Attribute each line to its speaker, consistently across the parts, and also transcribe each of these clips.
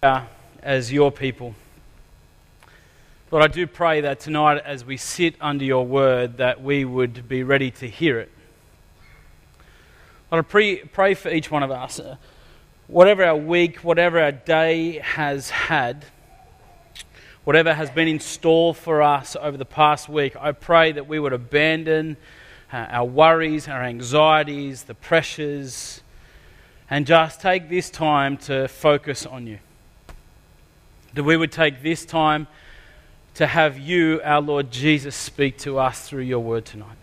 Speaker 1: as your people. Lord, I do pray that tonight as we sit under your word that we would be ready to hear it. Lord, I pray for each one of us. Whatever our week, whatever our day has had, whatever has been in store for us over the past week, I pray that we would abandon our worries, our anxieties, the pressures, and just take this time to focus on you. That we would take this time to have you, our Lord Jesus, speak to us through your word tonight.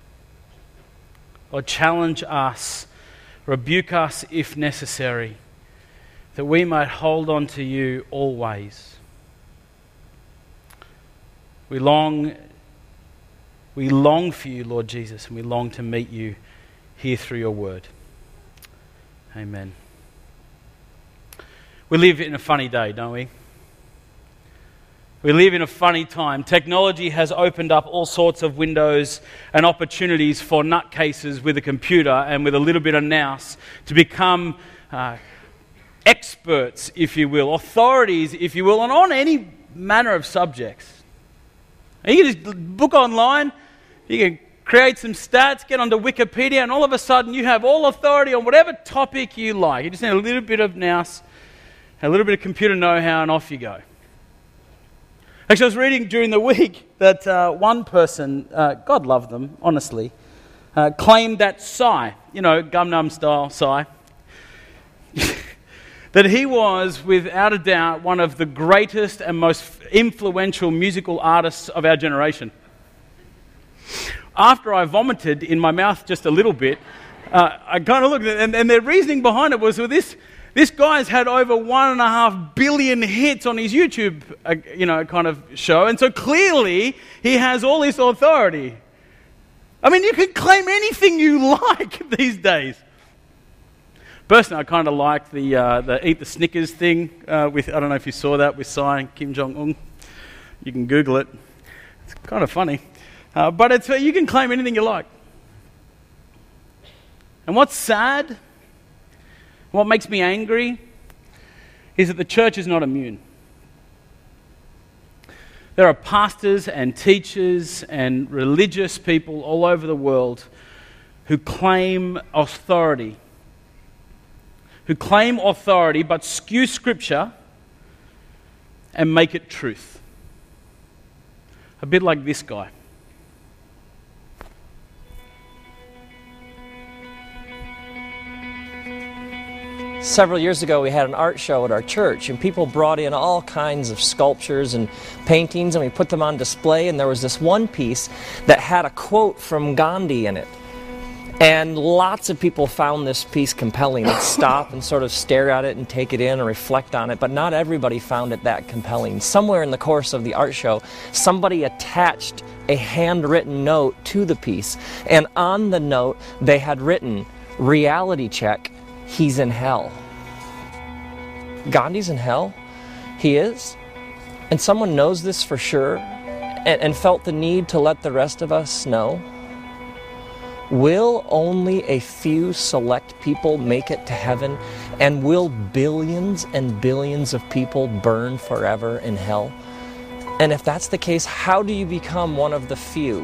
Speaker 1: Lord, challenge us, rebuke us if necessary, that we might hold on to you always. We long for you, Lord Jesus, and we long to meet you here through your word. Amen. We live in a funny day, don't we? We live in a funny time. Technology has opened up all sorts of windows and opportunities for nutcases with a computer and with a little bit of nous to become experts, if you will, authorities, if you will, on any manner of subjects. And you can just book online, you can create some stats, get onto Wikipedia, and all of a sudden you have all authority on whatever topic you like. You just need a little bit of nous, a little bit of computer know-how, and off you go. Actually, I was reading during the week that one person, God love them, honestly, claimed that Psy, Gangnam Style Psy, that he was, without a doubt, one of the greatest and most influential musical artists of our generation. After I vomited in my mouth just a little bit, I kind of looked at it, and their reasoning behind it was, well, this guy's had over 1.5 billion hits on his YouTube, kind of show, and so clearly he has all this authority. I mean, you can claim anything you like these days. Personally, I kind of like the Eat the Snickers thing with, I don't know if you saw that, with Psy and Kim Jong-un. You can Google it. It's kind of funny. But you can claim anything you like. And what's sad, what makes me angry, is that the church is not immune. There are pastors and teachers and religious people all over the world who claim authority. But skew Scripture and make it truth. A bit like this guy.
Speaker 2: Several years ago, we had an art show at our church, and people brought in all kinds of sculptures and paintings, and we put them on display, and there was this one piece that had a quote from Gandhi in it. And lots of people found this piece compelling. They'd stop and sort of stare at it and take it in and reflect on it, but not everybody found it that compelling. Somewhere in the course of the art show, somebody attached a handwritten note to the piece, and on the note, they had written, "Reality check, he's in hell." Gandhi's in hell? He is? And someone knows this for sure and felt the need to let the rest of us know? Will only a few select people make it to heaven? And will billions and billions of people burn forever in hell? And if that's the case, how do you become one of the few?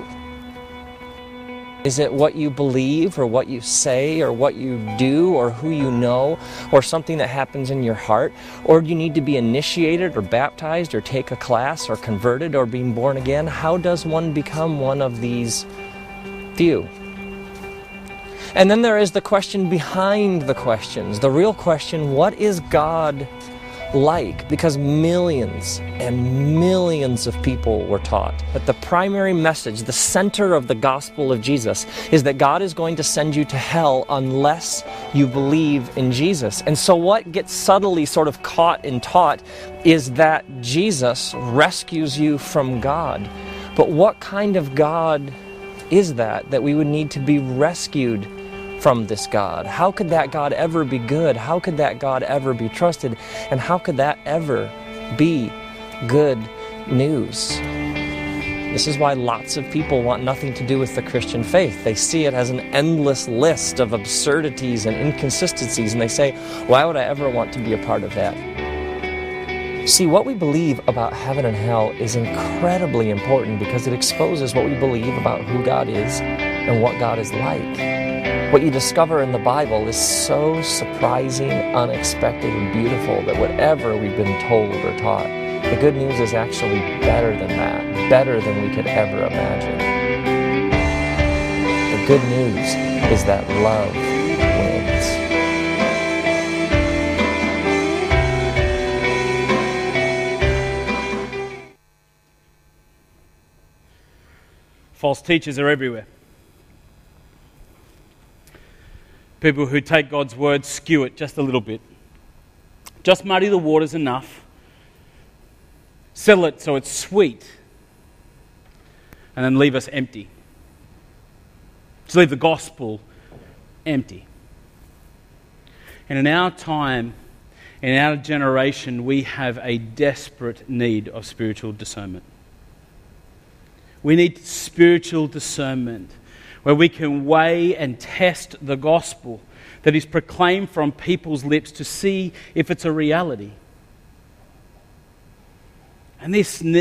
Speaker 2: Is it what you believe or what you say or what you do or who you know or something that happens in your heart? Or do you need to be initiated or baptized or take a class or converted or being born again? How does one become one of these few? And then there is the question behind the questions. The real question, what is God like? Because millions and millions of people were taught that the primary message, the center of the gospel of Jesus, is that God is going to send you to hell unless you believe in Jesus. And so what gets subtly sort of caught and taught is that Jesus rescues you from God. But what kind of God is that we would need to be rescued from this God? How could that God ever be good? How could that God ever be trusted? And how could that ever be good news? This is why lots of people want nothing to do with the Christian faith. They see it as an endless list of absurdities and inconsistencies, and they say, why would I ever want to be a part of that? See, what we believe about heaven and hell is incredibly important because it exposes what we believe about who God is and what God is like. What you discover in the Bible is so surprising, unexpected, and beautiful that whatever we've been told or taught, the good news is actually better than that, better than we could ever imagine. The good news is that love wins.
Speaker 1: False teachers are everywhere. People who take God's word, skew it just a little bit. Just muddy the waters enough. Sell it so it's sweet. And then leave us empty. Just leave the gospel empty. And in our time, in our generation, we have a desperate need of spiritual discernment. We need spiritual discernment where we can weigh and test the gospel that is proclaimed from people's lips to see if it's a reality. And this